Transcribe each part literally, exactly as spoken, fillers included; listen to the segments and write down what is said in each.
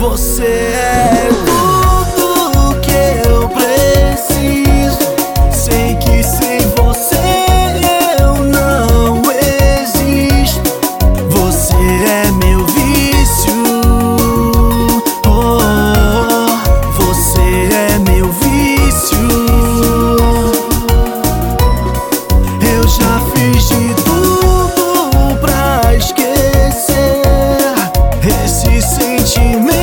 Você é tudo que eu preciso. Sei que sem você eu não existo. Você é meu vício. Oh, você é meu vício. Eu já fiz de tudo pra esquecer esse sentimento.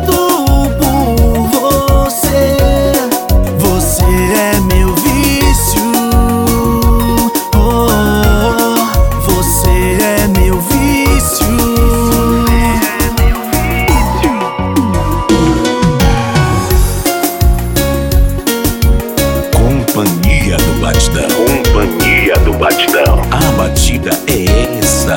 Companhia do Batidão. Companhia do Batidão. A batida é essa.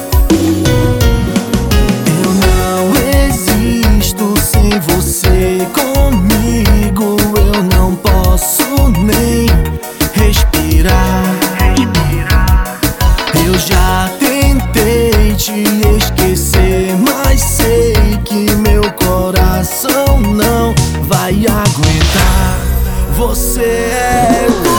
Eu não existo sem você comigo. Eu não posso nem respirar. Eu já tentei te esquecer, mas sei que meu coração não vai aguentar. Você é